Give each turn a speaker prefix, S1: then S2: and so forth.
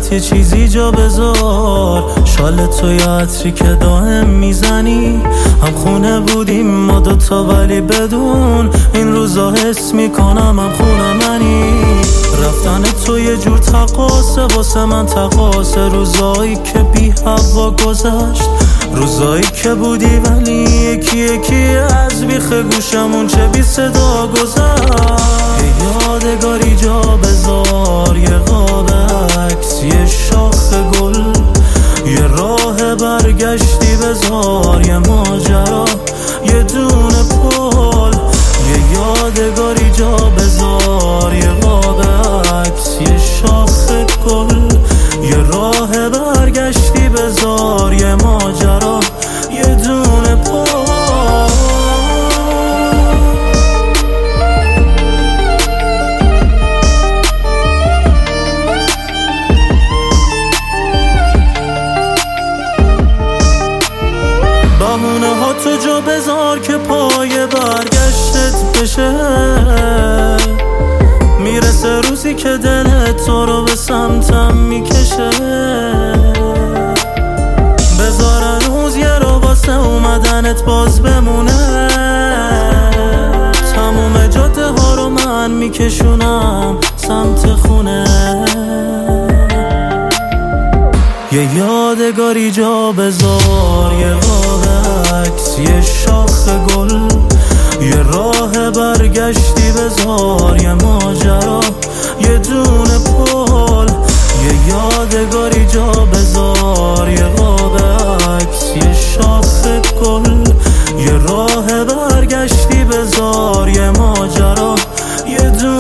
S1: دستت یه چیزی جا بذار، شال تو یا عطری که دائم میزنی. هم خونه بودیم ما دوتا ولی بدون این روزا حس میکنم هم خونه منی. رفتن تو یه جور تقاسه واسه من تقاسه، روزایی که بی هوا گذشت، روزایی که بودی ولی یکی یکی از بیخ گوشمون چه بی صدا گذشت. یه یادگاری جا بذار، یه قاب عکس، یه شاخ گل، یه راه برگشتی بذار، یه ماجرا، یه دونه پل. یه یادگاری جا بذار، یه قاب عکس، یه شاخ گل، یه راه برگشتی بذار، یه ماجرا، یه دونه پل. بهونه ها تو جا بذار که پای برگشتت بشه، میرسه روزی که دلت تو رو به سمتم میکشه. بذار هنوز یه رو واسه اومدنت باز بمونه، تموم جاده ها رو من میکشونم سمت خونه. یه یادگاری جا بذار، یه قاب عکس، یه شاخ گل، یه راه برگشتی بذار، یه ماجرا، یه دونه پل. یه یادگاری جا بذار، یه قاب عکس، یه شاخ گل، یه راه برگشتی بذار، یه ماجرا، یه دونه